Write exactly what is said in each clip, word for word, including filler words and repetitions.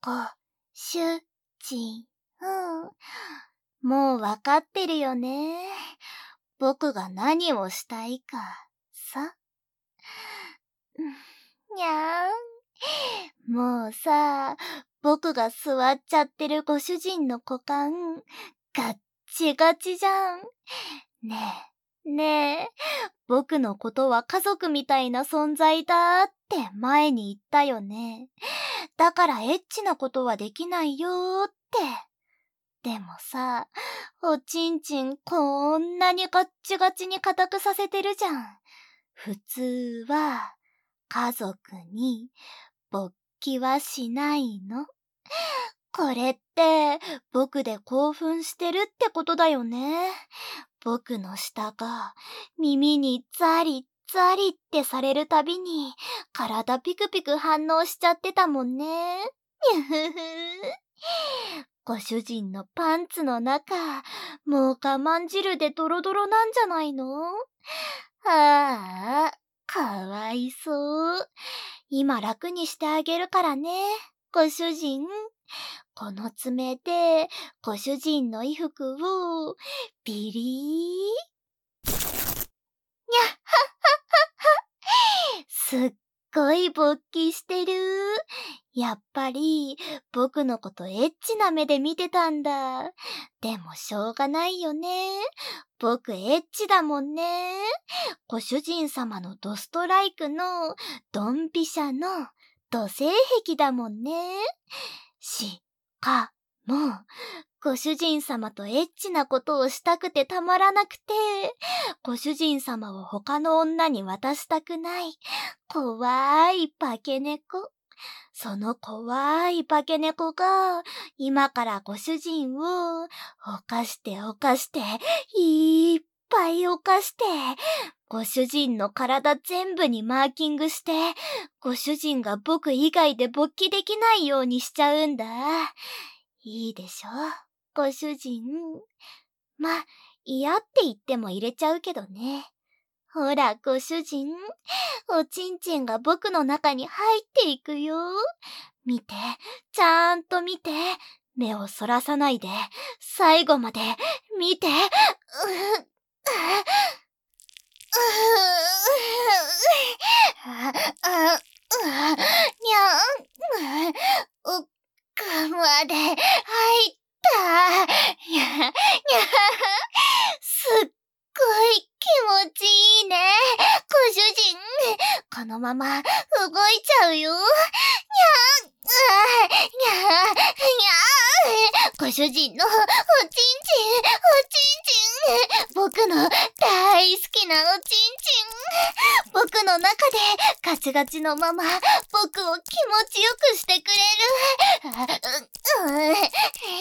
ご主人。もうわかってるよね。僕が何をしたいか、さ。にゃーん。もうさ、僕が座っちゃってるご主人の股間、ガッチガチじゃん。ねえ、ねえ、僕のことは家族みたいな存在だって前に言ったよね。だからエッチなことはできないよーって。でもさ、おちんちんこんなにガッチガチに固くさせてるじゃん。普通は家族に勃起はしないの。これって僕で興奮してるってことだよね。僕の舌が耳にザリザリってされるたびに体ピクピク反応しちゃってたもんね。にゅふふ。ご主人のパンツの中、もう我慢汁でドロドロなんじゃないの？ああ、かわいそう。今楽にしてあげるからね、ご主人。この爪で、ご主人の衣服を、ビリー。にゃっはっはっは。すっごい勃起してる。やっぱり、僕のことエッチな目で見てたんだ。でもしょうがないよね。僕エッチだもんね。ご主人様のドストライクのドンピシャの土性癖だもんね。しかも、ご主人様とエッチなことをしたくてたまらなくて、ご主人様を他の女に渡したくない、怖い化け猫。その怖い化け猫が、今からご主人を、犯して犯して、いっぱい犯して、ご主人の体全部にマーキングして、ご主人が僕以外で勃起できないようにしちゃうんだ。いいでしょ、ご主人。ま、嫌って言っても入れちゃうけどね。ほら、ご主人、おちんちんが僕の中に入っていくよ。見て、ちゃんと見て。目をそらさないで、最後まで見て。ううにゃん、奥まで入った。にゃ、にゃ、すっごい気持ちいいね、ご主人。このまま動いちゃうよ。にゃん、にゃ、にゃ、ご主人のおちんちん、おちんちん。僕の大好きなおちんちん。僕の中でガチガチのまま僕を気持ちよくしてくれる。あ、う、う、にゃ、にゃ、にゃ、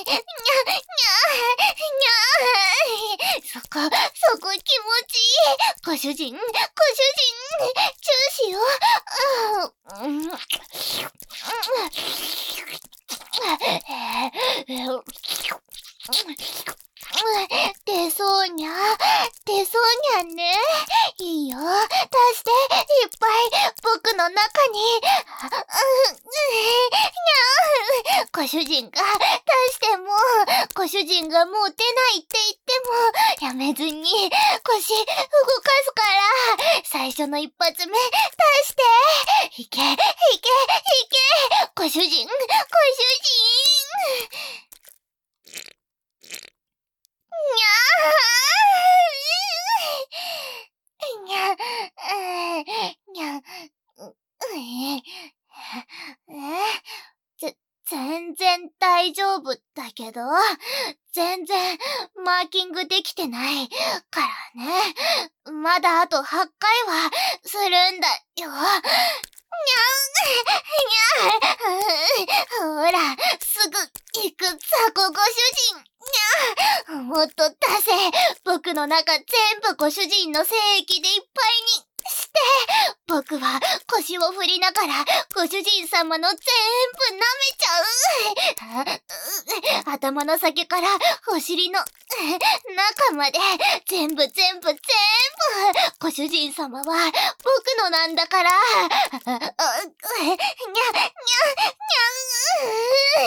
そこ、そこ気持ちいい。ご主人、ご主人、チューしよう。うん。出そうにゃ、出そうにゃね。いいよ、出して、いっぱい、僕の中に。ご主人が出しても、ご主人がもう出ないって言っても、やめずに、腰動かすから、最初の一発目、出して、いけ、いけ、いけ、ご主人、ご主人。にゃーにゃ、にゃ、え、ぜ、全然大丈夫だけど、全然マーキングできてないからね。まだあとはちかいはするんだよ。にゃん、にゃん、ほら、すぐ行くさ、ご主人。にゃん、もっと出せ。僕の中全部ご主人の精液でいっぱいにして。僕は腰を振りながらご主人様の全部舐めちゃう。頭の先からお尻の中まで全部全部全部ご主人様は僕のなんだから。にゃ、にゃ、にゃ、